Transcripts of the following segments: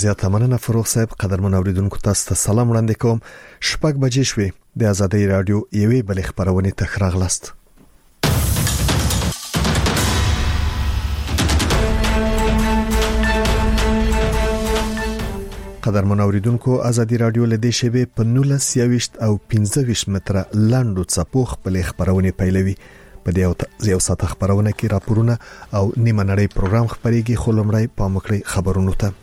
زیاته مننه فروغ صاحب. قدرمن اوریدونکو تاسو ته سلام وړاندې کوم. شپږ بجې شوې د آزادۍ رادیو یوې بلې خبرونه ته راغلاست. قدرمن اوریدونکو آزادۍ رادیو لدې شبي په 19 او 15 متره لاندو څپو خپل خبرونه پیلوي. په دې یو ساعت خبرونه کې راپورونه او نیمه نړۍ پروګرام خبريږي. خلمړی پامکړی خبرونه ته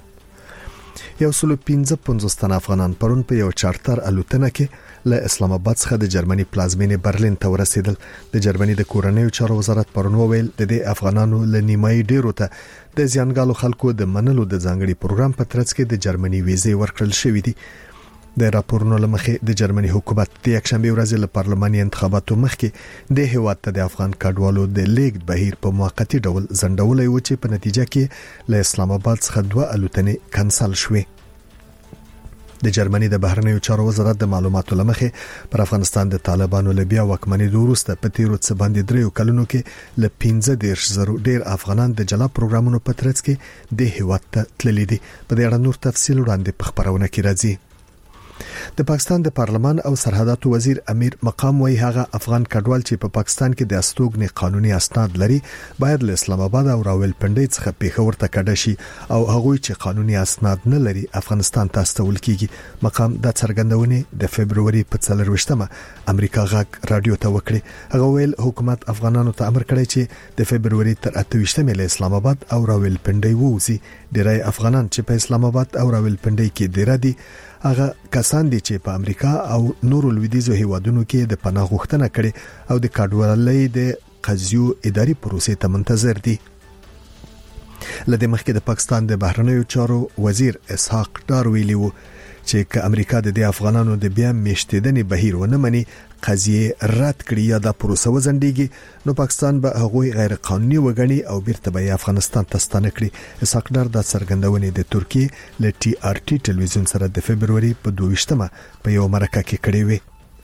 115 تن افغانان پرون په یو چارتر الوتنه کې له اسلام آباد څخه د جرمني پلازمینې برلین ته ورسېدل. د جرمني د کورنیو چارو وزارت پرون وویل د دې افغانانو له نیمایي ډیرو ته د ځانګالو خلکو د منلو د ځانګړي پروګرام په ترڅ کې د جرمني ویزې ورکړل شوې دي. د راپورونو لمخې د جرمني حکومت د یکشنبه ورځ له پارلماني انتخاباتو مخکې د هیواد ته د افغان کډوالو د لیږد بهیر په موقتی ډول ځنډولې و چې په نتیجه کې له اسلام آباد څخه 2 الوتنې کانسل شوې. د جرمني د بهرنیو چارو وزارت د معلوماتو لمخې پر افغانستان د طالبانو له بیا واکمنۍ وروسته په تیرو څه باندې 3 کلونو کې له 15,000 ډیر افغانان د جلا پروګرامونو په ترڅ کې د هیواد ته تللي دي. په دې اړه نور تفصیل وړاندې په خبرونه کې راځي. د پاکستان د پارلمان او سرحداتو وزیر امیر مقام وایي هغه افغان کډوال چې په پاکستان کې د استوګنې قانوني اسناد لري باید له اسلام آباد او راولپنډي څخه پیښور ته کډه شي او هغه چې قانوني اسناد نه لري افغانستان ته استول کیږي. مقام د څرګندونې د فبرवरी په 24مه امریکا غاک رادیو ته وکړي. هغه ویل حکومت افغانانو ته امر کړی چې د فبرवरी تر 28مه له اسلام آباد او راولپنډي ووزي. ډیری افغانان چې په اسلام آباد او راولپنډي کې ډیر دي هغه کسان دي چې په امریکا او نورو لویدیځو هیوادونو کې د پناه غوښتنه کړې او د کډوالۍ د قضیو اداري پروسې ته منتظر دي. لدې مخکې د پاکستان د بهرنیو چارو وزیر اسحاق ډار ویلي وو چې که امریکا د افغانانو د بیا میشتېدنې بهیر ونه مني قضیه رد کړي یا د پروسه وزندګي نو پاکستان به هغه غیر قانوني وګڼي او بیرته به افغانستان ته ستانه کړي. اسحاق ډار د څرګندونې د ترکیه ل TRT ټلویزیون سره د فبرवरी په 22مه په یو مرکه کې کړې وي.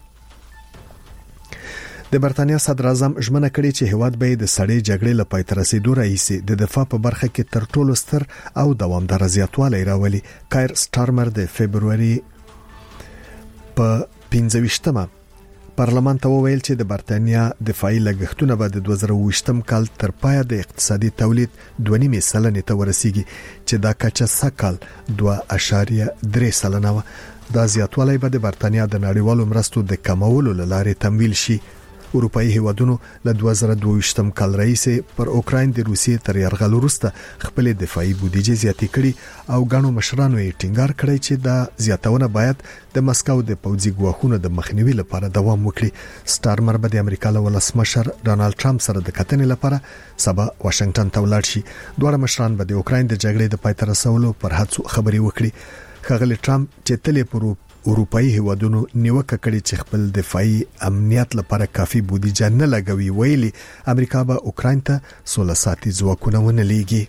د برتانیا صدر اعظم ژمنه کړې چې هیواد به د سړې جګړې لپاره تر رسیدو راځي د دفاع په برخه کې تر ټولو ستر او دوامدار زیاتوالی راولي. کایر سټارمر د فبرवरी په 25مه پارلمان ته وویل چې د برتانیا دفاعي لګښتونه به د 2020م کال تر پایه د اقتصادي تولید 2.5% ته ورسیږي چې دا کچه سکهال 2.3% و. دا زیاتوالی به د برتانیا د نړیوالو مرستو د کمولو لارې تمویل شي. اروپאי هیوادونو له 2022م کال راهیسې پر اوکراین د روسیې تر یرغل وروسته خپل دفاعي بودیجه زیاتې کړي او غاڼو مشرانو یې ټینګار کړی چې دا زیاتونه باید د مسکو د پوځي ګواښونو د مخنیوي لپاره دوام وکړي. سټارمر به د امریکا له ولسمشر ډانلډ ټرمپ سره د کتنې لپاره سبا واشنگټن ته ولاړ شي. دوه مشران به د اوکراین د جګړې د پای ته رسولو پر هڅو خبري وکړي. ښاغلی ټرمپ چې تلې پر اروپאי هیوادونو نیوکه کړې چې خپل دفاعي امنیت لپاره کافي بودیجه نه لګوي ویلي امریکا به اوکراین ته 16 ساعتي ځواکونه ونه لیږي.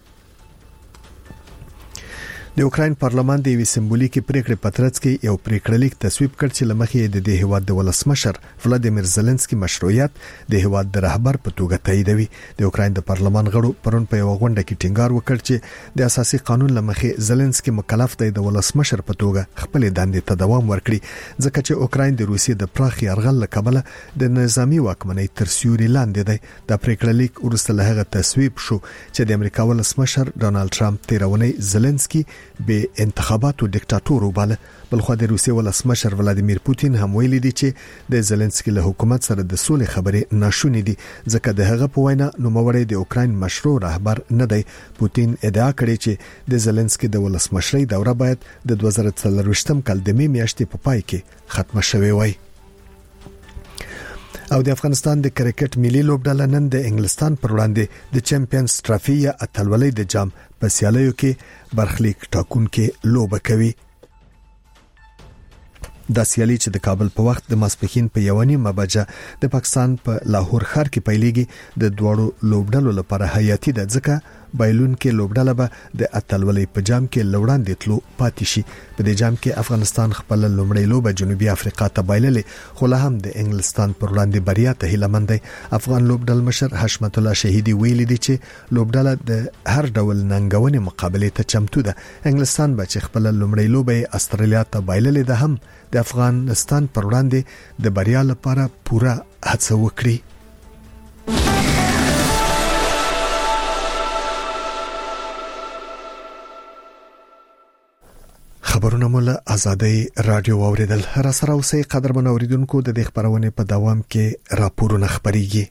د اوکراین پارلمان د یوې سمبولیکي پریکړې په ترڅ کې یو پریکړه لیک تصویب کړ چې لمخې د دې هیواد د ولسمشر ولادیمیر زيلنسکي مشروعیت د هیواد د رهبر په توګه تاییدوي. د اوکراین د پارلمان غړو پرون په یو غونډه کې ټینګار وکړ چې د اساسي قانون لمخې زيلنسکي مکلف دی د ولسمشر په توګه خپل دندې ته دوام ورکړي ځکه چې اوکراین د روسیې د پراخ یرغل له کبله د نظامی واکمنۍ تر سیوري لاندې دی. د پریکړه لیک وروسته له هغه تصویب شو چې د امریکا ولسمشر ډانلډ ټرمپ تیرونی زيلنسکي به انتخاباتو ډیکټاتور وباله. بلخو د روسیې ولسمشر ولادیمیر پوتین هم ویلي دی چې د زيلنسکي له حکومت سره د سولې خبرې ناشونې دي ځکه د هغه په وینا نوموړی د اوکراین مشروع رهبر نه دی. پوتین ادعا کړې چې د زيلنسکي د ولسمشرۍ دوره باید د 2023م کال د می میاشتې په پای کې ختمه شوې وای. او د افغانستان د کرکټ ملي لوبډله نن د انګلستان پر وړاندې د چمپیونز ټرافي یا اتلولۍ د جام په سیالیو کې برخلیک ټاکونکي لوبه کوي. د سیالي چې د کابل په وخت د ماسپښین په 1:30 بجې د پاکستان په لاهور ښار کې پیلېږي د دوړو لوبډلو لپاره حیاتي ده ځکه بایلون کې لوبډاله به د اتلولۍ په جام کې لوړاندې تلو پاتې شي. په دې جام کې افغانستان خپل لومړی لوبه جنوبي افریقا ته بایللې، خو له هم د انګلستان پر وړاندې بریا ته هیله مند دی. افغان لوبډال مشر حشمت الله شهیدي ویلي دی چې لوبډاله د هر ډول ننګونې مقابله ته چمتو ده. انګلستان به چې خپل لومړی لوبه استرالیا ته بایللې ده، هم د افغانستان پر وړاندې د بریا لپاره پوره هڅه وکړي. خبرونه مول آزادۍ رادیو اوریدل. را سره اوسې قدرمن اوریدونکو، د دې خبرونه په دوام کې راپورونه خبريږي.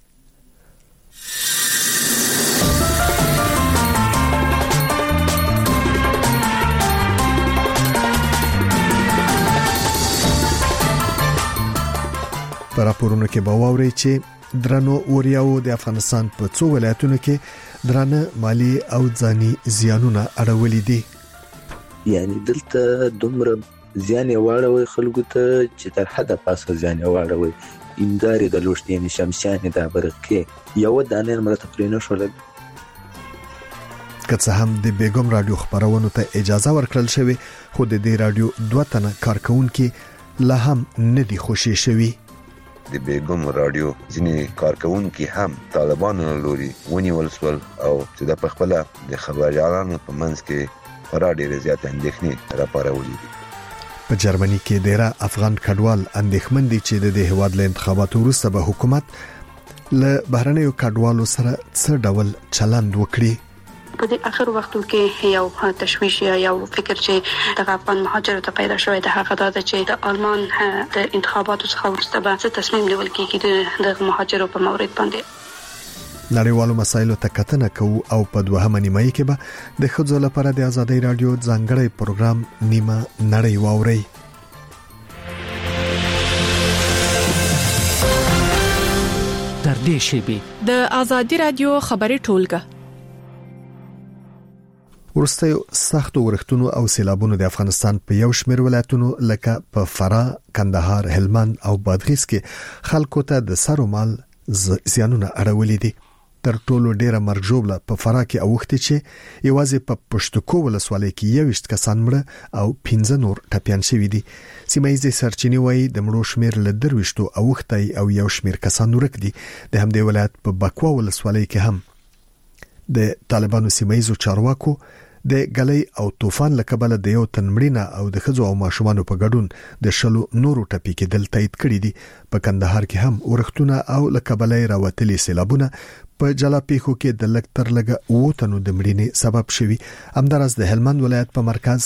په راپورونو کې به واوري چې درنو اوریاو د افغانستان په څو ولایتونو کې درنه مالی او ځاني زیانونه اړولې دي. یعنی دلته دومره زیان واړوي خلکو ته چې تر حده پاسه زیان واړوي. امداري د لوشتي یعنی شمسیان د برقه یو دانه مرته پرینو شول. که څه هم د بیګم رادیو خبرونو ته اجازه ورکړل شوی، خو د دې رادیو دوه تنه کارکونکو لا هم نه دي خوشي شوی. د بیګم رادیو ځینې کارکونکو هم طالبانو لوري ونیول شول او چې د خپل د خبريالانو په منځ کې ډېر زیات اندېښنې راپارولې دي. په جرمني کې ډېر افغان کډوال اندېښمن دي چې د هیواد له انتخاباتو وروسته به حکومت له بهرنیو کډوالو سره څه ډول چلند وکړي. په دې اخر وختو کې یو تشویش یا یو فکر چې د افغان مهاجرو ته پیدا شوی د هغه د چې د آلمان د انتخاباتو څخه وروسته به څه تصمیم نیول کیږي د مهاجرو په مورید باندې. نړیوالو مسایلو ته کتنه کوو او په دوهمه نیمایي کې به د ښځو لپاره د آزادۍ رادیو ځانګړی پروګرام نیمه نړۍ واوري. تر دې شیبې د آزادۍ رادیو خبري ټولګه. ورسته سختو ورښتونو او سیلابونو د افغانستان په یو شمېر ولایتونو لکه په فراه، کندهار، هلمند او بادغیس کې خلکو ته د سرو مال زیانونه اړولې دي. تر ټولو ډیره مرګ ژوبله په فراه کې اوختي چې یوازې په پښتکو ولسوالۍ کې 21 کسان مړه او 15 نور ټپيان شوي دي. سیمایي سرچینې وایي د مړو شمیر له 23 اوختي او یو شمیر کسان ورک دي. د همدې ولایت په بکوا ولسوالۍ کې هم د طالبانو سیمایي چارواکو د غلې او طوفان لکبل د یو تنمړینه او د خزو او ماشومان په ګډون د شلو نورو ټپي کې دل تایید کړی دي. په کندهار کې هم ورښتونه او لکبلې راوتلي سیلابونه په جلا پیښو کې د لکتر لګه ووتنو د مړینې سبب شوي. همدارس د هلمند ولایت په مرکز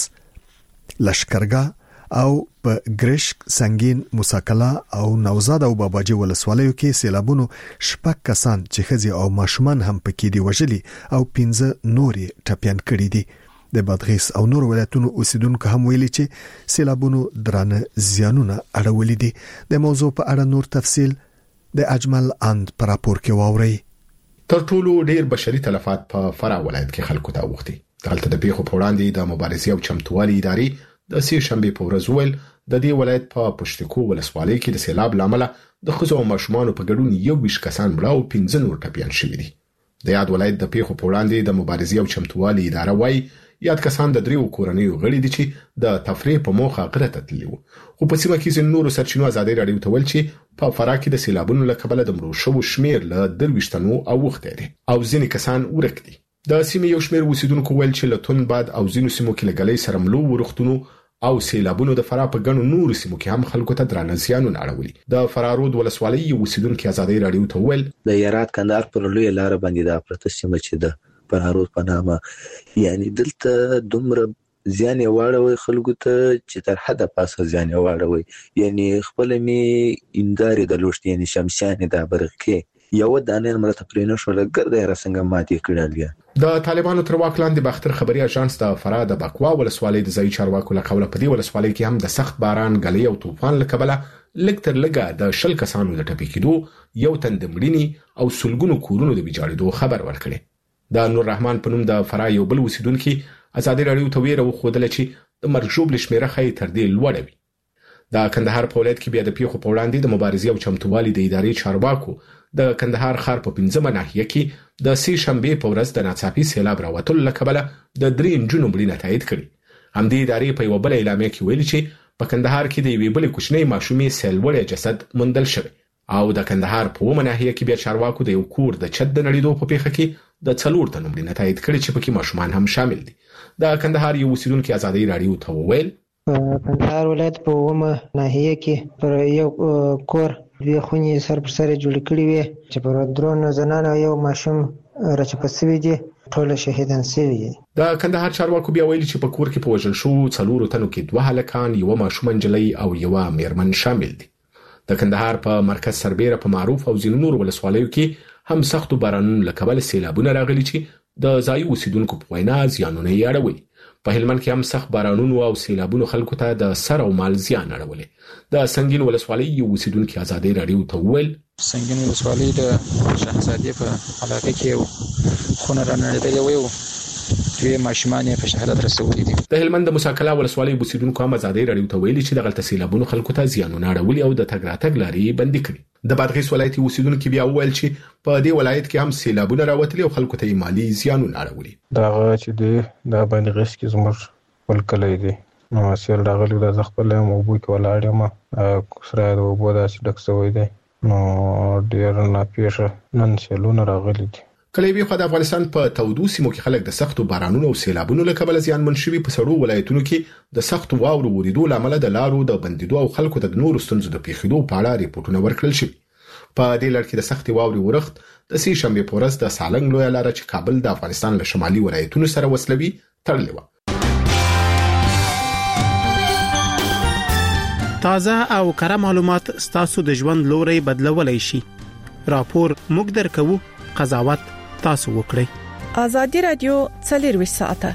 لشکرګاه او په ګریشک، سنگین، موساکلا او نوزاد او باباجي ولسوالیو کې سیلابونو شپږ کسان چې خزي او ماشومان هم پکې دي وژلي او 15 نورې ټپيان کړي دي. د بادغیس او نور ولایتونو اوسیدونکو هم ویلي چې سیلابونو درانه زیانونه اړولې دي. د موضوع په اړه نور تفصیل د اجمل اند پر راپور کې واوري. تر ټولو ډیر بشري تلفات په فراه ولایت کې خلکو ته اوختي. دلته د پیښو په وړاندې د مبارزې او چمتووالي ادارې د سې شنبه په ورځ ویل د دې ولایت په پښتکو ولسوالۍ کې د سیلاب لامل د خزو او ماشومان په ګډون 21 کسان مړه او 15 نور ټپيان شوي دي. د یاد ولایت د پیښو په وړاندې د مبارزې او چمتووالي اداره وايي یاد کسان د دریو کورنیو غړي دي چې د تفریح په موخه غره ته تللي وو. خو په سیمه کې ځینې نورو سرچینو آزادۍ رادیو ته ویل چې په فراه کې د سیلابونو له کبله د مړو شوو شمیر له 23 او وخته دي او ځینې کسان ورک دي. د سیمې یو شمیر اوسیدونکو ویل چې له تون باد او ځینو سیمو کې لګلې سره ملو ورختونو او سیلابونو د فراه په ګڼو نورو سیمو کې هم خلکو ته درانه زیانونه اړولي. د فرارود ولسوالۍ اوسیدونکو آزادۍ رادیو ته ویل د یارات کندهار پر لوی لار باندې د پرته سیمه چې د فرارود په نامه یعنی دلته دومره زیان واړوي خلکو ته چې تر حده پاسه زیان واړوي. یعنی خپل می امداري د لوشتي یعنی شمسیان د برقه یو دانه مرته پرینو شول ګرځي رسنګ ماتې کړل. د طالبانو تر واک لاندې باختر خبري اژانس د فراه د بکوا ولسوالۍ د ځای چارواکو له قوله په دې ولسوالۍ کې هم د سخت باران، غلې او طوفان له کبله لکتر لګه د شل کسانو د ټپي کېدو، یو تن د مړینې او سلګونو کورونو د ویجاړېدو خبر ورکړي. د نور رحمان په نوم د فراه یو بل اوسیدونکو آزادۍ رادیو ته ویره وخودل چې د مرګ ژوبل شمیره خې تر دې لوړه وي. د کندهار په ولایت کې بیا د پیښو په وړاندې د مبارزې او چمتووالي د ادارې چارواکو د کندهار ښار په 15مه ناحیه کې د سې شنبې په ورځ د ناڅاپي سیلاب راوتلو له کبله د 3 نجونو مړینه تایید کړي. همدې ادارې په یوه بله اعلامیه کې ویلي چې په کندهار کې د یوې بلې کوچنۍ ماشومې سیلوړی جسد موندل شوی او د کندهار په 9مه ناحیه کې بیا چارواکو د یو کور د چت د نړېدو په پیښه کې د 4 تنو مړینه تایید کړي چې پکې ماشومان هم شامل دي. د کندهار یو اوسیدونکو ازادي رادیو ته وویل کندهار ولایت په 9مه ناحیه کې پر یو کور دوه خونې سر پر سر جوړ کړي وي چې پر درون زنانه یو ماشوم راچپسوي دي، ټول شهیدان شوي دي. د کندهار چارواکو بیا ویلي چې په کور کې په وژل شو 4 تنو کې 2 هلکان، یو ماشوم نجلۍ او یو میرمن شامل دي. د کندهار په مرکز سربېره په معروف او ځینو نور ولسوالیو کې هم سختو بارانونو له کبله سیلابونه راغلي چې د ځایي اوسیدونکو په وینا زیانونه یې اړولي. په هلمند کې هم سخت بارانونو او سیلابونو خلکو ته د سر او مال زیان اړولي. د سنگین ولسوالۍ یو اوسیدونکو ازادي رادیو ته وویل سنگین ولسوالۍ د شهزادې په علاقه کې خونه رانړېدلې وي، چې ماشومان په شهادت رسولي دي. د هلمند د موسی ولسوالۍ اوسیدونکو هم ازادي رادیو ته ویلي چې دغه سیلابونو خلکو ته زیانونه اړولي او د تګ راتګ لارې بندي کړي. د بادغیس ولایت اوسیدونکو بیا وویل چې په دې ولایت کې هم سیلابونه راوتلي او خلکو ته مالی زیانونه اړولي. دا چې د بادغیس کې زموږ ولکلې دي نو سیل راغلی د خپل موبو کې ولاړم سره د وبو داسې ډک شوی دی نو ډیر نه پیښه نن سیلونه راغلي دي. کله وی خو د افغانستان په تودو سیمو کې خلک د سختو بارانونو او سیلابونو له کبله زیانمن شوي په سړو ولایتونو کې د سختو واورو وریدو لامل د لارو د بندیدو او خلکو د نورو ستونزو د پیښېدو په اړه ریپورتونه ورکړل شوي. په دې لړ کې د سختي واوري ورښت د سې شنبې په ورځ د سالنګ لویه لار چې کابل د افغانستان له شمالي ولایتونو سره وصلوي تړلې و. تازه او کره معلومات ستاسو د ژوند لوري بدلولای شي. راپور موږ درکو، قضاوت تاسو وکړئ. ازادي رادیو 24 ساعته.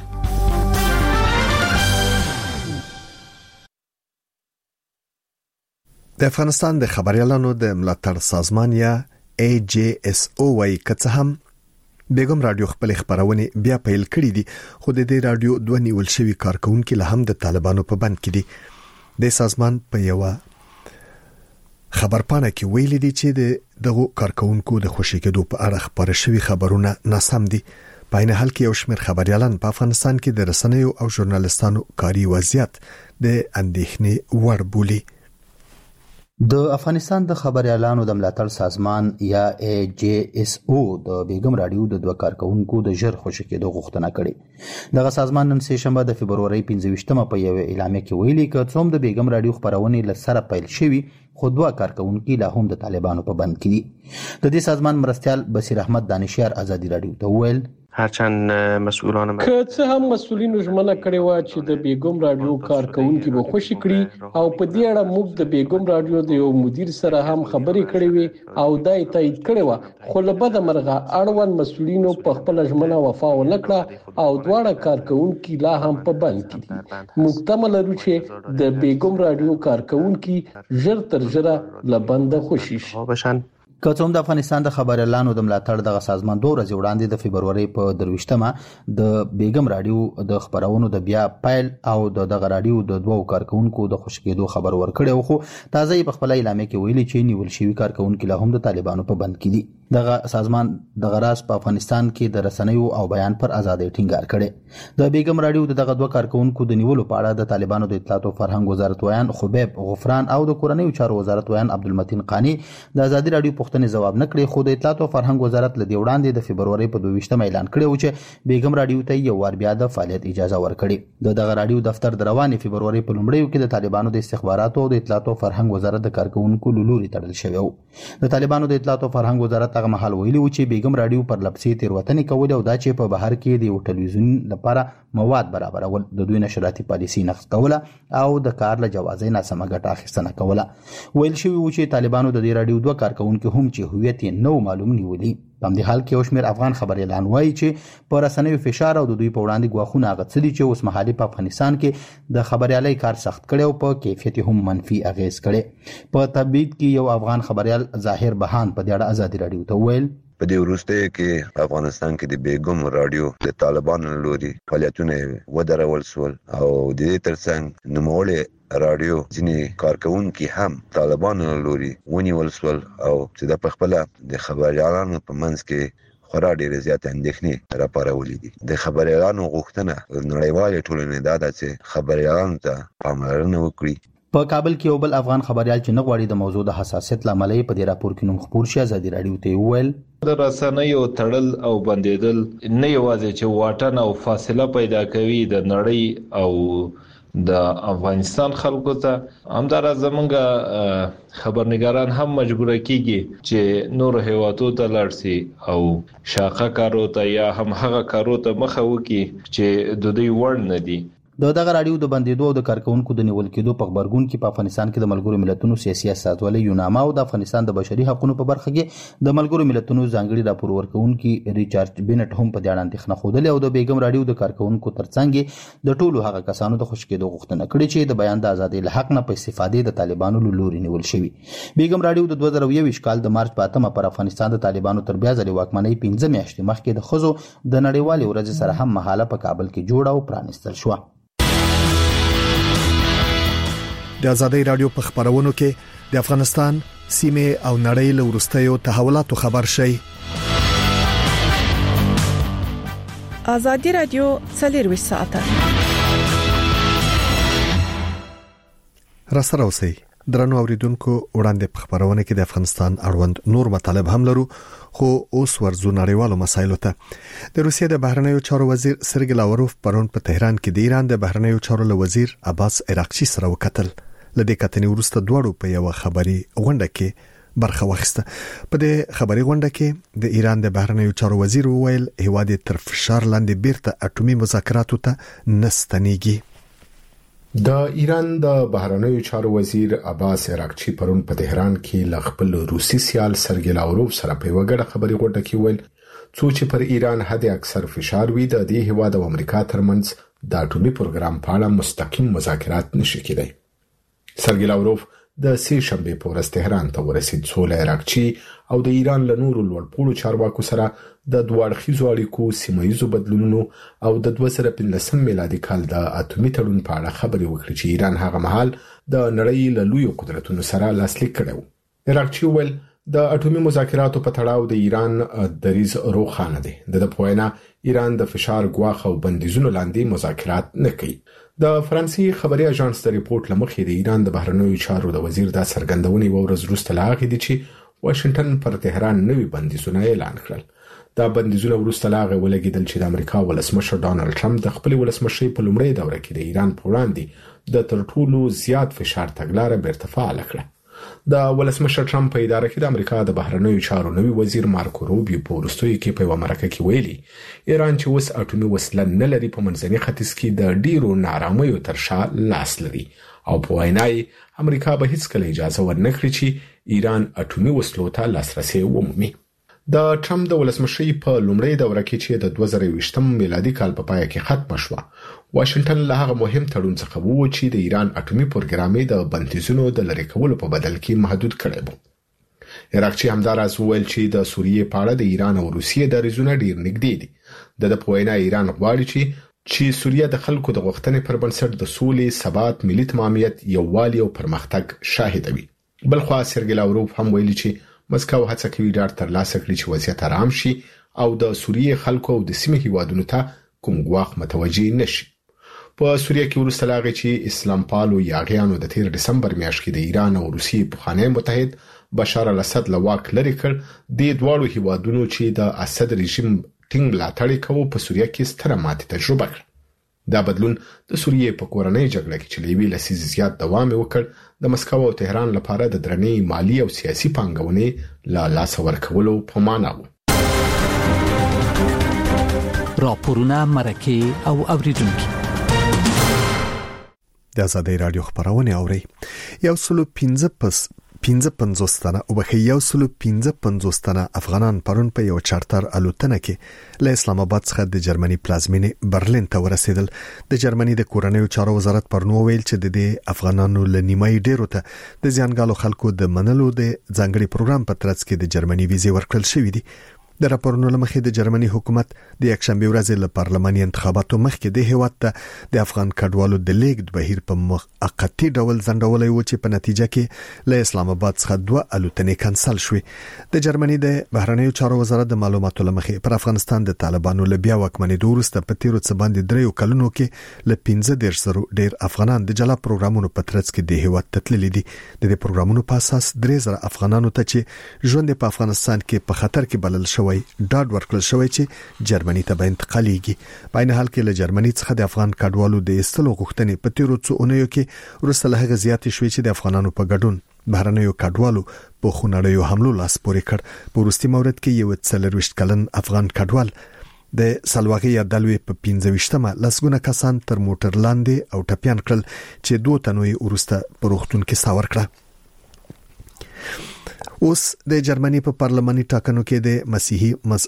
د افغانستان د خبريالانو د ملاتړ سازمان یا AJSO وايي چې هم بیگم رادیو خپل خبرونه بیا پیل کړې دي، خو د دې رادیو دوه نیول شوی کارکونکو له هم د طالبانو په بند کې دي. د سازمان په یو خبرپاڼه کې ویلي دي چې دغه کارکونکو د خوشی کېدو په اړه خبره شوی خبرونه ناسم دي. په این حال کې یو شمېر خبريالان په افغانستان کې د رسنیو او ژورنالستانو کاري وضعیت د اندېښنې وړ بولي. د افغانستان د خبريالانو د ملاتړ سازمان یا AJSO د بیگم رادیو د دوه کارکونکو د ژر خوشی کېدو غوښتنه کړې. دغه سازمان نن سه شنبه د فبرورۍ 15مه په یو اعلامیه کې ویلي چې څوم د بیگم رادیو خبرونه لسره پیل شوی خو دوه کارکونکو له هم د طالبانو په بند کې دي. د دې سازمان مرستيال بصیر احمد دانشیار ازادي رادیو ته ویل هرچند مسئولان که څه هم مسؤلینو ژمنه کړې و چې د بیگم رادیو کارکونکو به خوشی کړي او په دې اړه موږ د بیگم رادیو د یو مدیر سره هم خبرې کړې وي او دای تایید کړې و، خو له بده مرغه اړوند مسؤلینو په خپل ژمنه وفا ونه کړه او دواړه کارکونکو لا هم په بند کې دي. موږ تمه لرو چې د بیگم رادیو کارکونکو ژر تر ژره له بند خوشی شي. که څوم د افغانستان د خبريالانو د ملاتړ دغه سازمان 2 ورځې وړاندې د فبرورۍ په 23مه د بیگم رادیو د خبرونو د بیا پایل او دغه رادیو د دوه کارکونکو د خوشی کېدو خبر ورکړی، خو تازه په خپل اعلامیه کې ویلي چې نیول شوی کارکونکو له هم د طالبانو په بند کې دي. دغه سازمان د غراس په افغانستان کې د رسنیو او بیان پر ازادۍ ټینګار کړي. د بیگم رادیو دغه دوه کارکونکو د نیولو په اړه د طالبانو د اطلاعات او فرهنګ وزارت ویان خبیب غفران او د کورنیو چارو وزارت ویان عبدالمتین قانی د ازادي رادیو پوښتنې جواب نه کړی، خو د اطلاعات او فرهنګ وزارت له وړاندې د فبرورۍ په 22مه اعلان کړی و چې بیگم رادیو ته یو ور بیا د فعالیت اجازه ورکړي. دغه رادیو دفتر د روانې فبرورۍ په لومړیو کې د طالبانو د استخباراتو او د اطلاعات او فرهنګ وزارت د کارکونکو لوري تړل شوی و. د طالبانو د اطلاعات او فرهنګ وزارت هغه مهال ویلي و چې بیگم رادیو پر لپسې تیروتنې کول او دا چې په بهر کې د یو ټلویزیون لپاره مواد برابرول، د دوی نشراتي پالیسي نقض کوله او د کار له جوازې ناسمه ګټه اخیستنه کوله. ویل شوی و چې طالبانو د دې رادیو دوه کارکونکو هم چې هویت یې نو معلوم نیولي. په همدې حال کې یو شمېر افغان خبريالان وایي چې په رسنیو فشار او د دوی په وړاندې ګواښونه غوښتي چې اوس مهالي په افغانستان کې د خبريالۍ کار سخت کړي او په کیفیت هم منفي اغیز کړي. په تبعید کې یو افغان خبريال ظاهر بهان په دې اړه ازادي رادیو ته ویل په دې وروسته کې افغانستان کې د بیګم رادیو د طالبانو لوري فعالیتونه ودرول سول او د دې ترڅنګ نوموړي رادیو ځینې کارکونکي هم طالبانو لوري ونیول سول او چې د خپل د خبريالانو په منځ کې خورا ډېر زیات اندېښنې راپارولې دي. د خبريالانو غوښتنه نړیوال ټولنې دا ده چې خبريالانو ته پاملرنه وکړي. په کابل کې یو بل افغان خبريال چې نه غواړي د موضوع د حساسیت لامل په دې راپور کې نوم خبر شي ازادي رادیو ته ویل د رسنیو تړل او بندیدل نه یوازې چې واټن او فاصله پیدا کوي د نړۍ او د افغانستان خلکو ته همدارا زمونږ خبرنګاران هم مجبور کیږي چې نور هیوادو ته لاړ شي او شاقه کارو ته یا هم هغه کارو ته مخه وکړي چې د دوی وړ نه دي. دغه رادیو د بندیدو او د کارکونکو د نیول کېدو په خبرګون کې په افغانستان کې د ملګرو ملتونو سیاسي استازولۍ یوناما او د افغانستان د بشري حقوقو په برخه کې د ملګرو ملتونو ځانګړي راپور ورکونکي ریچارډ بینټ هم په دې اړه اندېښنه خوده او د بیګم رادیو د کارکونکو ترڅنګ د ټولو هغه کسانو د خوشی کېدو غوښتنه کړې چې د بیان د ازادۍ له حق نه په استفادې د طالبانو لوري نیول شوی. بیګم رادیو د 2021 کال د مارچ په 8 پر افغانستان د طالبانو تر بیا ځلې واکمنۍ 15 میاشتې مخکې د خزو د نړیوالې ورځ سره هم مهاله په کابل کې جوړ او پرانستل شو. د ازادۍ رادیو په خبرونو کې د افغانستان سیمه او نړۍ له ورستیو تحولاتو خبر شي. ازادي رادیو 24 ساعته را سره اوسئ. درنو اوریدونکو وړاندې په خبرونه کې د افغانستان اړوند نور مطالب هم لرو خو اوس ورزو نړیوالو مسایلو ته. د روسیې د بهرنیو چارو وزیر سرګی لاوروف پرون په تهران کې د ایران د بهرنیو چارو وزیر عباس عراقچی سره وکتل. لدې کتنې وروسته دواړو په یو خبري غونډه کې برخه واخیسته. په دې خبري غونډه کې د ایران د بهرنیو چارو وزیر وویل هیواد تر فشار لاندې بیرته اټومي مذاکراتو ته نستنیږي. د ایران د بهرنیو چارو وزیر عباس عراقچی پرون په تهران کې ل خپل روسي سیال سرګی لاوروف سره په وګړه خبري غونډه کې ویل چې پر ایران حد اکثر فشار وي د دې هیواد او امریکا ترمنځ د اټومي پروګرام په اړه مستقیم مذاکرات نشي کېدای. سرګی لاوروف د سې شنبه په ورځ تهران ته ورسید. څول عراقچی او د ایران له نورو لوړپوړو چارواکو سره د دوړخیزو اړیکو سیمایي بدلونونو او د 2015 میلادي کال د اټومي تړون په اړه خبري وکړي چې ایران هغه مهال د نړۍ له لوی قدرتونو سره لاسلیک کړو. عراقچی ول د اټومي مذاکراتو په تړاو د ایران دریز روخانه دي. د پوینا ایران د فشار غواخ او بندیزونو لاندې مذاکرات نه کوي. د فرانسوي خبري اژانس د ریپورت لمخې د ایران د بهرنیو چارو د وزیر د سرګندونې ورځ وروسته لاغې دي چې واشنگټن پر تهران نوي بندیزونه اعلان کړل. دا بندیزونه وروسته لاغې ولګیدل چې د امریکا ولسمشر ډانلډ ټرمپ د خپل ولسمشي په لومړۍ دوره کې د ایران په وړاندې د تر ټولو زیات فشار تګلارې بیرته فعال کړه. د ولسمشر ټرمپ په اداره کې د امریکا د بهرنیو چارو نوي وزیر مارکو روبیو په وروستیو کې په امریکا کې ویلي ایران چې اوس اټومي وسله نه لري په منځني ختیځ کې د ډیرو نارامیو تر شا لاس لري او په وینای امریکا به هیڅ کله اجازه ورنکړي چې ایران اټومي وسلو ته لاسرسي ومومي. د ټرمپ د ولسمشي په لومړۍ دوره کې چې د 2020 میلادي کال په پای کې ختم شو واشنگټن له هغه مهم تړون څخه وو چې د ایران اټومي پروګرام د بندیزونو د لری کولو په بدل کې محدود کړی وو. عراقچی همداراز وویل چې د سوریې په اړه د ایران او روسیې د ریزونه ډیر نږدې دي. د پوینا ایران غواړي چې سوریه د خلکو د غوښتنې پر بنسټ د سولې، ثبات، ملي تمامیت، یووالي او پرمختګ شاهد وي. بلخو سرګی لاوروف هم ویلي چې مسکو هڅه کوي ډاډ ترلاسه کړي چې وضعیت آرام شي او د سوریې خلکو او د سیمې هیوادونو ته کوم ګواښ متوجي نشي. په سوریه کې وروسته لاغې چې اسلام پالو یاغیانو د 13 دسمبر میاشتې کې د ایران او روسیې پخوانی متحد بشار الاسد له واک لري کړ. د دواړو هیوادونو چې د اسد رژیم ټینګ ملاتړ کوي په سوریه کې ستره ماتې تجربه کړه. دا بدلون د سوریې په کورنۍ جګړه کې چې لوی لسیز زیات دوام وکړ د مسکو او تهران لپاره د درنې مالی او سیاسي پانګونې لا لاس ورکولو په معنا و. راپورونه مرکه او اوریدونکو د ازادۍ رادیو خبرونه اوري. 155 تنه او بخي 155 تنه افغانان پرون په یو چارتر الوتنه کې له اسلام آباد څخه د جرمني پلازمینې برلین ته ورسېدل. د جرمني د کورنیو چارو وزارت پرنو ویل چې د دې افغانانو له نیمای ډیرو ته د ځانګالو خلکو د منلو د ځانګړي پروګرام په ترڅ کې د جرمني ویزه ورکړل شوې دي. د راپورونو لمخې د جرمني حکومت د یکشنبه ورځ له پارلماني انتخاباتو مخکې د هیواد ته د افغان کډوالو د لیږد بهیر په موقتی ډول ځنډولای و چې په نتیجه کې له اسلام آباد څخه 2 الوتنې کانسل شوې. د جرمني د بهرنیو چارو وزارت د معلوماتو لمخې پر افغانستان د طالبانو له بیا واکمنېدو وروسته په تیرو څه باندې 3 کلونو کې له 15 زره ډیر افغانان د جلا پروګرامونو په ترڅ کې د هیواد تتللي دي. د دې پروګرامونو په اساس 3000 افغانانو ته چې ژوند په افغانستان کې په خطر کې بلل شوی ډاډ ورکړل شوی چې جرمني ته به انتقالېږي. په عین حال کې له جرمني څخه د افغان کډوالو د ایستلو غوښتنې په تیرو څو اونیو کې وروسته له هغه زیاتې شوې چې د افغانانو په ګډون بهرنیو کډوالو په خونړیو حملو لاس پورې کړ. په وروستي مورد کې یو 40 کلن افغان کډوال د سلواغي دلوي په 15مه لسګونه کسان تر موټر لاندې او ټپيان کړل چې 2 تنوي ورسته په روغتون کې ساور کړه. اوس د جرمني په پارلماني ټاکنو کې د مسیحي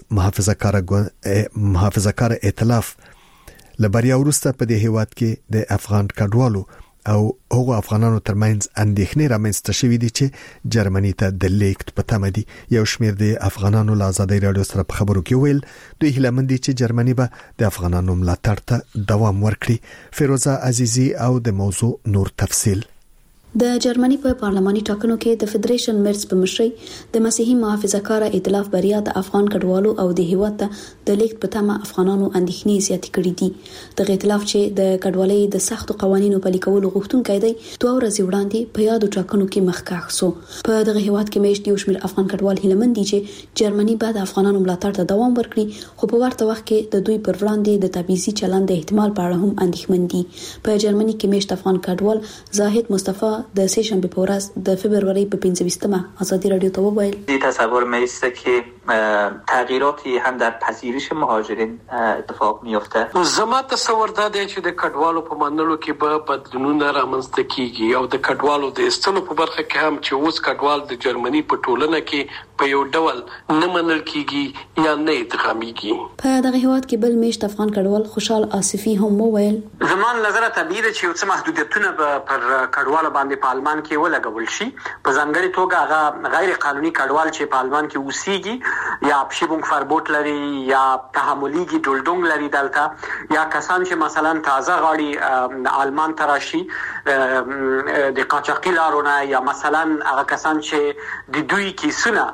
محافظه‌کار ائتلاف لبریا ورسته په دې هیواد کې د افغان کډوالو او هغه افغانانو ترمنځ اندېښنې رامنځته شوې دي چې جرمني ته د لیکت په تمه دي. یو شمېر د افغانانو له ازادۍ رادیو سره په خبرو کې ویل دوی هیله مند دي چې جرمني به د افغانانو ملاتړ ته دوام ورکړي. فیروزه عزیزی او د موضوع نور تفصیل. د جرمني په پارلماني ټاکنو کې د فدریشن مرز په مشرۍ د مسیحي محافظه‌کار ائتلاف بریا د افغان کډوالو او د هیواد ته د لیکت په تمه افغانانو اندېښنې زیاتې کړې دي. د ائتلاف چې د کډوالۍ د سختو قوانینو پلي کولو غوښتونکی دی 2 ورځې وړاندې په یادو ټاکنو کې مخکښ شو. په دغه هیواد کې مېشت یو شمېر افغان کډوال هیله مند دي چې جرمني بعد افغانانو ملاتړ ته دوام ورکړي، خو په ورته وخت کې د دوی پر وړاندې د تبعیضي چلند د احتمال په اړه هم اندېښمن دي. په جرمني کې مېشت افغان کډوال زاهد مصطفی د سه شنبه په ورځ د فبرवरी په 25مه ازادي رادیو ته وویل دی تصور میسته که تغییراتی هم در پذیرش مهاجرین اتفاق میفته. زما تصور دا دی چې د کډوالو په منلو کې به بدلونونه رامنځته کیږي او د کډوالو د استلو په برخه کې هم چې اوس کډوال د جرمني په ټولنه کې په یو ډول نه منل کیږي یا نه ادغامیږي. په دغه هیواد کې بل مېشت افغان کډوال خوشحال آصفي هم وویل زمان نظر طبيعي چې یو څه محدودیتونه پر کډوالو باندې په آلمان کې ولګول شي. په ځانګړي توګه هغه غیر قانوني کډوال چې په آلمان کې اوسېږي یا پښیبونګ فربوت لري یا تحمليږي ډولډونګ لري دلته یا کسان چې مثلا تازه غاړي آلمان تراشي د قاچاقي لارونه یا مثلا هغه کسان چې د دوی کیسونه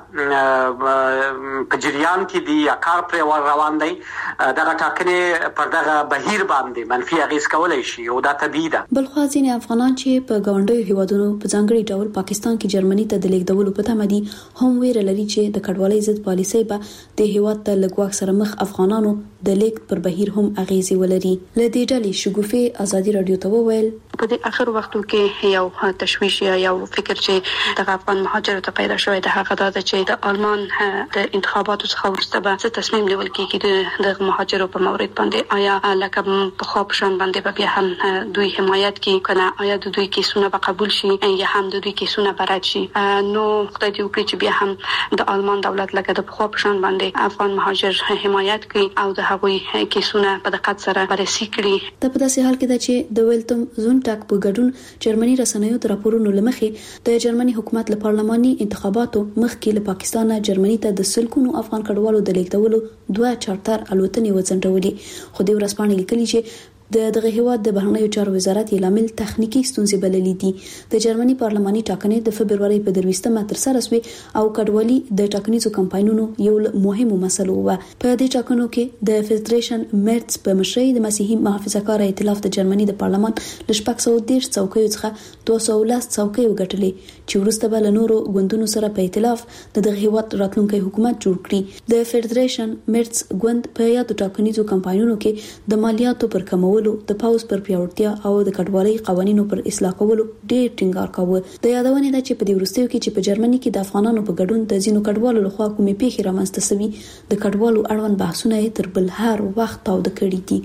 په جریان کې دي یا کار پر روان دي دغه ټاکنې پر دغه بهیر باندې منفي اغیز کولای شي او دا طبيعي ده. بل خو ځینې افغانان چې په ګاونډیو هیوادونو په ځانګړي ډول پاکستان کې جرمني ته د لیږدولو په تمه دي هم ویره لري چې د کډوالۍ ضد پالیسۍ به د هیواد ته لګواک سره مخ افغانانو د لیږد پر بهیر هم اغیزي ولري. ل دې ډلې شګوفه ازادي رادیو ته وویل په دې اخر وختو کې یو تشویش یا یو فکر چې د افغان مهاجرو ته پیدا شوی د هغه د چې د آلمان د انتخاباتو څخه وروسته به څه تصمیم نیول کیږي د مهاجرو په مورد باندې آیا لکه په خو پشان باندې به بیا هم دوی حمایت کوي کنه آیا د دوی کیسونه به قبول شي یا هم د دوی کیسونه برات شي. نو خدای دې وکړي چې بیا هم د آلمان دولت لکه د خو پشان باندې افغان مهاجر حمایت کوي او د هغوی کیسونه په دقت سره بررسي کړي. په داسې حال کې چې د ویلتم زونټاک په ګډون جرمني رسنیو د راپورونو لمخې د جرمني حکومت له پارلماني انتخاباتو مخکې له پاکستان جرمني ته د سلکونو افغان کډوالو د لیږدولو 2 چارټر الوتنې وځنډولې. خو د ورځپاڼې لیکلي چې دغه هیواد د بهرنیو چارو وزارت یې لامل تخنیکی ستونزې بللې دي. د جرمني پارلماني ټاکنې د فبرवरी په 23مه تر سره شوې او کډوالي د ټاکنیزو کمپاینونو یو مهمه مسله و. په دې ټاکنو کې د فدریشن مرز په مشرۍ د مسیحي محافظه‌کار ائتلاف د جرمني د پارلمان ل 410 څوکیو څخه 210 څوکۍ وګټلې چې وروسته به له نورو ګوندونو سره په ائتلاف دغه هیواد راتلونکي حکومت جوړ کړي. د فدریشن مرز ګوند په یادو ټاکنیزو کمپاینونو کې د مالیاتو پر کمولو د پاوز پر پیاوړتیا او د کډوالۍ قوانینو پر اصلاح کولو ډېر ټینګار کاوه. د یادونه ده چې په دې وروستیو کې چې په جرمني کې د افغانانو په ګډون د ځینو کډوالو لخوا کومې پیښې رامنځته شوې د کډوالو اړوند بحثونه تر بل هر وخت تاوده کړي دي.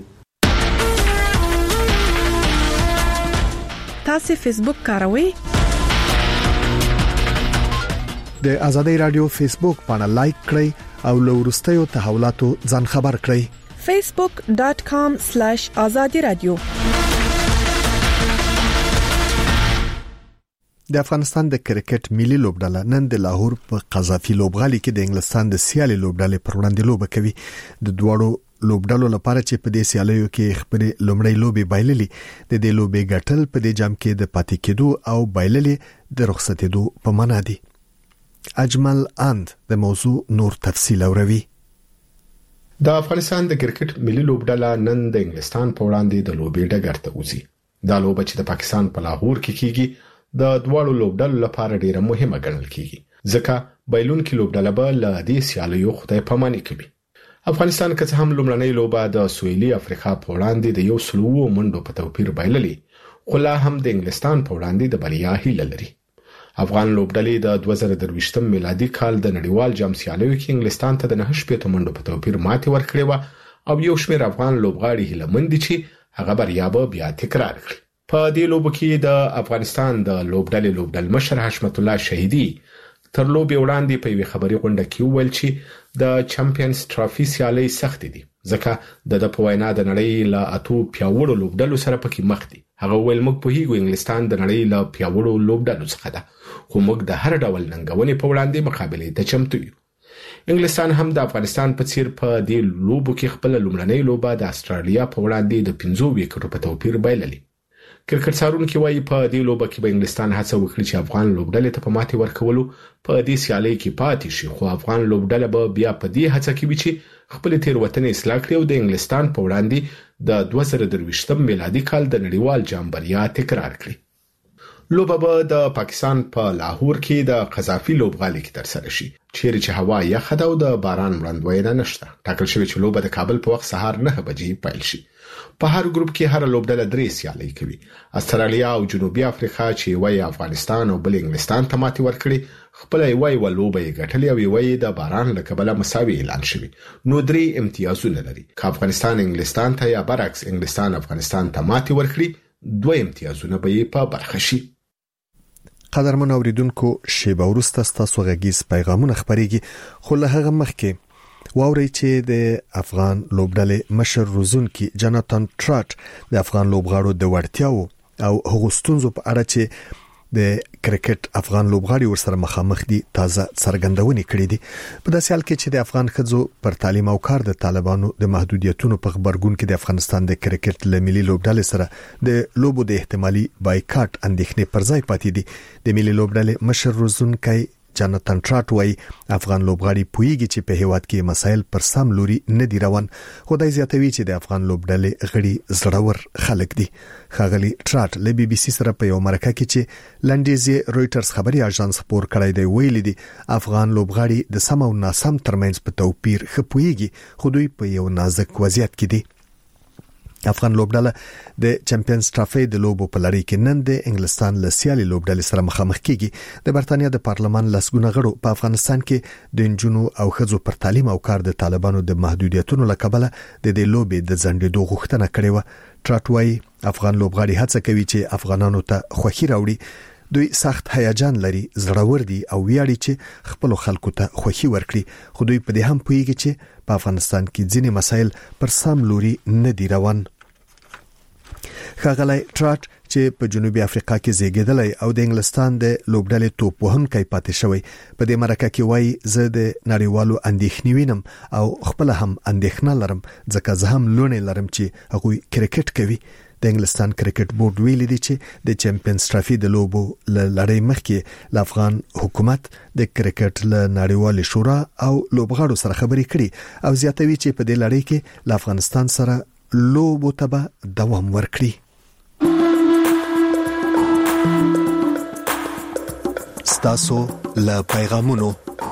تاسو فیسبوک کاروئ؟ د ازادي رادیو فیسبوک باندې لایک کړئ او له وروستیو تحولاتو ځان خبر کړئ. facebook.com/azadi radio د افغانستان د کرکټ ملي لوبډله نن د لاهور په قذافي لوبغالي کې د انګلستان د سیالي لوبډلې پر وړاندې لوبه کوي. د دوړو لوبډلو لپاره چې په دې سیالیو کې خپل لومړی لوبي بایللي د دې لوبي ګټل په دې جام کې د پاتې کېدو او بایللي د رخصتېدو په معنا دي. اجمل اند د موضوع نور تفصیل اوروي. د افغانستان د کرکټ ملي لوبډله نن د انګلستان په وړاندې د لوبي ډګر ته وځي. دا لوبه چې د پاکستان په لاهور کې کیږي د دوړو لوبډلو لپاره ډیره مهمه ګڼل کیږي ځکه بایلونکو لوبډله به له دې سیالیو خدای پاماني کوي. افغانستان که څه هم لومړنۍ لوبه د سویلي افریقا په وړاندې د 100 منډو په توپیر بایللې، خو لا هم د انګلستان په وړاندې د بریا هیله لري. افغان لوبډلې د 2023 میلادي کال د نړیوال جام سیالیو کې انګلستان ته د 9 منډو په توپیر ماتې ورکړې و او یو شمېر افغان لوبغاړي هیله مند دي چې هغه بریا به بیا تکرار کړي. په دې لوبو کې د افغانستان د لوبډل مشر حشمت الله شهیدی تر لوبې وړاندې په یوه خبري غونډه کې وویل چې د چمپیونز ټرافي سیالي سخت دي ځکه د په وینا د نړۍ له 8 پیاوړو لوبډلو سره پکې مخ دي. هغه ویل موږ په هیڅ انګلستان د نړۍ له پیاوړو لوبډلو څخه ده، خو موږ د هر ډول ننګونې په وړاندې مقابله ته چمتو یو. انګلستان هم د افغانستان په څیر په دې لوبو کې خپل لومړنۍ لوبه د استرالیا په وړاندې د 15 وکټو په توپیر بایللې. کرکټ څارونکو وايي په دې لوبه کې به انګلستان هڅه وکړي چې افغان لوبډلې ته په ماتې ورکولو په دې سیالي کې پاتې شي، خو افغان لوبډله به بیا په دې هڅه کې وي چې خپل تیروتنې اصلاح کړي او د انګلستان په وړاندې د 2023 میلادي کال د نړیوال جام بریا تکرار کړي. لوبه به د پاکستان په لاهور کې د قذافي لوبغالي کې ترسره شي چیرې چې هوا یخه ده او د باران وړاندوینه نشته. ټاکل شوی چې لوبه د کابل په وخت سهار 9 بجې پیل شي. په هر ګروپ کې هر لوبډله 3 سیالي کوي. استرالیا او جنوبي افریقا چې وای افغانستان او بل انګلستان ته ماتې ورکړي خپل وای ولوبه ګټلې او وای د باران له کبله مساوي اعلان شوی. نو 3 امتیازونه لري. که افغانستان انګلستان ته یا برعکس انګلستان افغانستان ته ماتې ورکړي 2 امتیازونه به په برخه شي. قدرمن اوریدونکو شیبه ورسته ستاسو غږیز پیغامونه خبريږي، خو له هغه مخکې واوري چې د افغان لوبډلې مشر روزونکي جاناتان ټراټ د افغان لوبغاړو د وړتیاو او هغو ستونزو په اړه چې د کرکټ افغان لوبغاړي ورسره مخامخ دي تازه څرګندونې کړې دي. په داسې حال کې چې د افغان ښځو پر تعلیم او کار د طالبانو د محدودیتونو په خبرګون کې د افغانستان د کرکټ ملي لوبډلې سره د لوبو د احتمالي بایکاټ اندېښنې پر ځای پاتې دي. د ملي لوبډلې مشر روزونکي جاناتان ټراټ وای افغان لوبغاړي پویږي چې په هیواد کې مسایل پر سم لوري نه دی روان، خدای زیاتوي چې د افغان لوبډلې غړي زړور خلک دي. خاغلی ټراټ له بي بي سي سره په یو مرکه کې چې لنډیزي رويټرز خبري اژانس خبر کړی دی ویلي دي افغان لوبغاړي د سم او ناسم ترمنځ په توپیر خپويږي، خو دوی په یو نازک وضعیت کې دي. افغان لوبډله د چمپیونز ټرافي د لوبو په لړۍ کې نن د انګلستان له سیالي لوبډلې سره مخامخ کیږي. د برتانیا د پارلمان لسګونه غړو په افغانستان کې د انجونو او ښځو پر تعلیم او کار د طالبانو د محدودیتونو لکبله د دې لوبې د ځنډېدو غوښتنه کړې و. ټراټوي افغان لوبغاړي هڅه کوي چې افغانانو ته خوښي راوړي. دوی سخت هیجان لري، زړور دي او ویاړي چې خپل خلکو ته خوښي ورکړي، خو دوی په دې هم پوهیږي چې په افغانستان کې ځینې مسایل پر سم لوري نه دی روان. خاغلی ټراټ چې په جنوبي افریقا کې زیږیدلی او د انګلستان د لوبډلې توپ وهونکی پاتې شوی په دې مرکه کې وایي زه د نړیوالو اندېښنې وینم او خپل هم اندېښنه لرم ځکه زه هم لونې لرم چې هغوی کرکټ کوي. د انګلستان کرکټ بورډ ویلي دی چې د چمپیونز ټرافي د لوبو لړۍ مخکې له افغان حکومت د کرکټ له نړیوال شورا او لوبغاړو سره خبرې کړي او زیاتوي چې په دې لړۍ کې له افغانستان سره لوبو ته دوام ورکړي. ستاسو له پیغامونو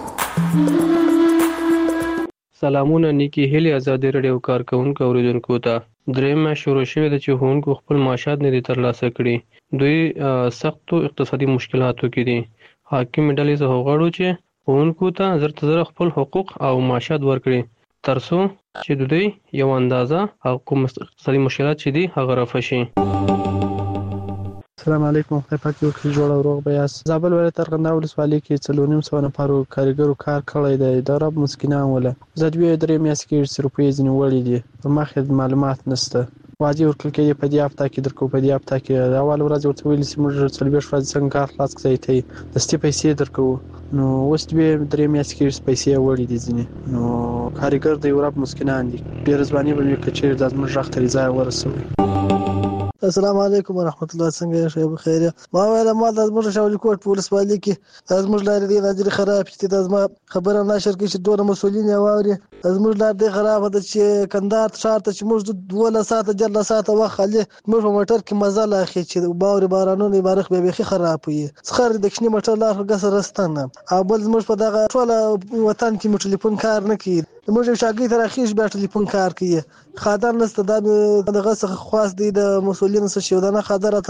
سلامونه نیکی هلي ازادي رادیو کارکونکو اوریدونکو ته درېمه شروع شوه د چې هونکو خپل معاشات نه دي ترلاسه کړي. دوی سختو اقتصادي مشکلاتو کې دي. حاکم ډلې زه غواړم چې هونکو ته زر خپل حقوق او معاشات ورکړي ترڅو چې دوی یو اندازه حقوق اقتصادي مشکلات چې دي هغه رفع شي. السلام علیکم. خدای پاک یو کلی جوړ او روغ بیاس. زابل ولایت ارغنداو ولسوالۍ کې 4.5 نفرو کارګرو کار کړی دی. د رب مسکینان ولا زدوی درې میاشتې کې روپۍ ځنی وړي دي. په مخه معلومات نشته. واجب ورکړل کېږي په دې هفته کې درکو په دې هفته کې اول ورځ ورته ویل چې موږ څلويش ورځې څنګه کار خلاص کړی ته دستي پیسې درکو نو اوس دې درې میاشتې کې پیسې وړي دي ځینې نو کارګر د یورپ مسکینان دي ډېر ځواني به کچېر د زموږ رخت ځای ورسوي. السلام علیکم ورحمت الله څنګه شې بخیر ما ویل ما د زموږ شاولي کوټ پولیس والي کې زموږ لارې دی راځي خراب چې د زما خبره نشر کې چې دوه مسولین یاوري زموږ لار دی خراب ده چې کندهار شهر ته چې موږ 12 ساعته جل ساعته وخت علي موږ په موټر کې مزه لا اخی چې باور بارانونه بارخ به بيخي خراب وي څخر د کښنی موټر لار غس رستنه او بل زموږ په دغه ټول وطن کې مو ټلیفون کار نه کوي موږ شاګي تر اخیش به ټلیفون کار کوي خاطر نست دغه څخه خاص دي د مسولین څخه شو دنه خاطر